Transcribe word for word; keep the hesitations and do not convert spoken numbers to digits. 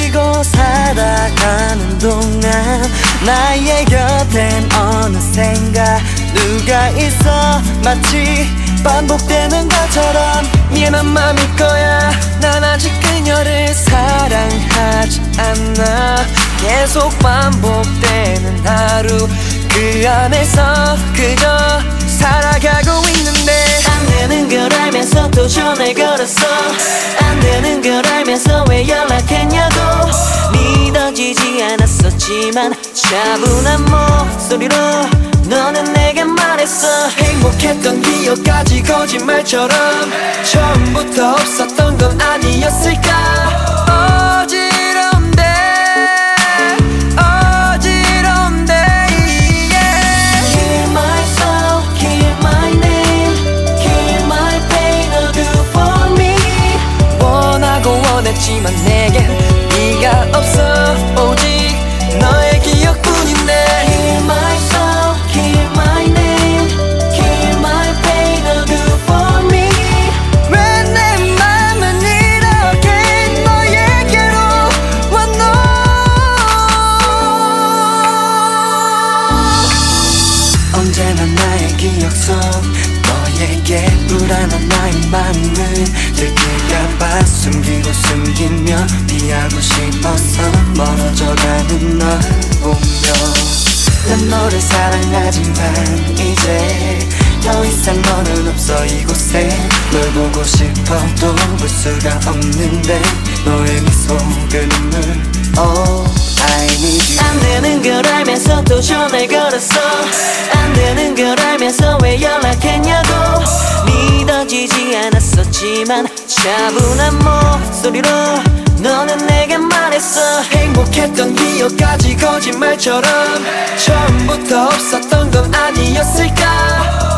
버리고 살아가는 동안 나의 곁엔 어느샌가 누가 있어 마치 반복되는 것처럼 미안한 맘일 거야. 난 아직 그녀를 사랑하지 않아. 계속 반복되는 하루 그 안에서 그저 살아가고 있는데 안 되는 걸 알면서 또 전화를 걸었어. 안 되는 걸 알면서 왜 연락했냐고. 믿어지지 않았었지만 차분한 목소리로 너는 내게 말했어. 행복했던 기억까지 거짓말처럼 처음부터 없었던 건 아니었을까. 어지럽네 어지럽네 yeah. Kill my soul, kill my name, kill my pain, oh do for me. 원하고 원했지만 내겐 네가 없어. 오직 너의 기억뿐인데. Kill my soul, kill my name, kill my pain, oh do for me. 왜 내 맘은 이렇게 너에게로 왔노. 언제나 나의 기억 속 너에게 불안한 나의 마음을 들킬까봐 숨기고 숨기며 피하고 싶어서 멀어져가는 널 보며 난 너를 사랑하지만 이제 더 이상 너는 없어 이곳에. 널 보고 싶어도 볼 수가 없는데 너의 미소 그 눈물 Oh I need you. 안 되는 걸 알면서 또 전화를 걸었어. 안 되는 걸 알면서 왜 연락했냐고. 믿어지지 않았었지만 차분한 목소리로 너는 내게 말했어. 행복했던 기억까지 거짓말처럼 처음부터 없었던 건 아니었을까.